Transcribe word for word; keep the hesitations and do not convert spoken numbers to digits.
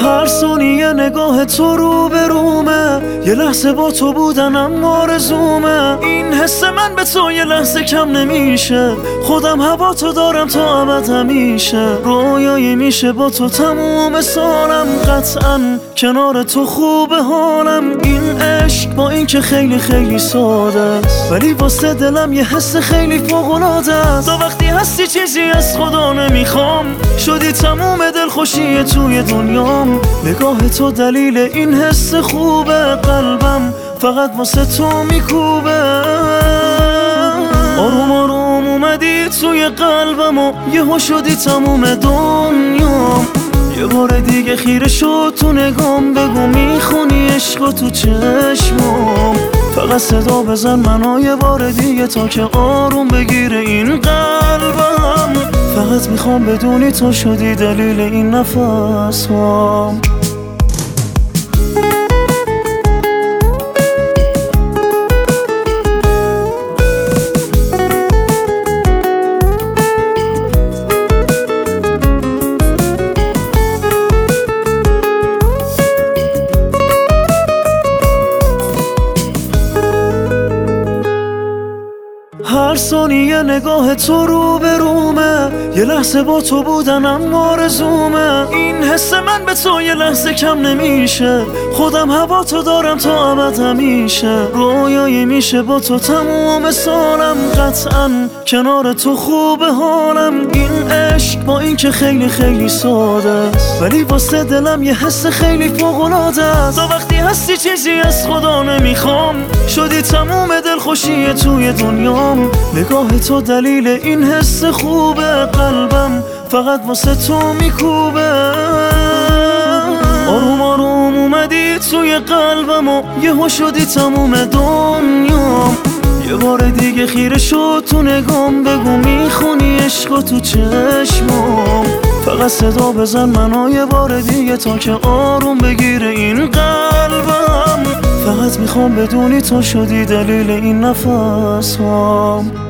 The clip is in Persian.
هر ثانیه نگاه تو رو به رومه، یه لحظه با تو بودنم آرزومه. این حس من به تو یه لحظه کم نمیشه، خودم هوا تو دارم تا ابد همیشه. رویایی میشه با تو تموم سالم، قطعا کنار تو خوبه حالم. این عشق با این که خیلی خیلی ساده است، ولی واسه دلم یه حس خیلی فوق‌العاده است. تا وقتی هستی چیزی از خدا نمیخوام، شدی تموم دلخوشی توی دنیام. نگاه تو دلیل این حس خوبه، قلبم فقط واسه تو میکوبه. آروم آروم اومدی توی قلبم و یهو شدی تموم دنیام. یه بار دیگه خیره شد تو نگام، بگو میخونی عشق تو چشمام. فقط صدا بزن منو یه بار دیگه تا که آروم بگیره این قلبم. فقط میخوام بدونی تو شدی دلیل این نفس هام. هر ثانیه نگاه تو رو به رومه، یه لحظه با تو بودنم آرزومه. این حس من به تو یه لحظه کم نمیشه، خودم هوا تو دارم تا ابد همیشه. رویایی میشه با تو تموم سالم، قطعا کنار تو خوبه حالم. این عشق با این که خیلی خیلی ساده است، ولی واسه دلم یه حس خیلی فوق‌العاده است. تا وقتی هستی چیزی از خدا نمیخوام، شدی تموم دلخوشی توی دنیام. نگاه تو دلیل این حس خوبه، قلبم فقط واسه تو میکوبه. آروم آروم اومدی توی قلبم و یهو شدی تموم دنیام. یه بار دیگه خیره شد تو نگام، بگو میخونی عشق تو چشمام. فقط صدا بزن منو یه بار دیگه تا که آروم بگیره این قلبم. فقط میخوام بدونی تو شدی دلیل این نفس هام.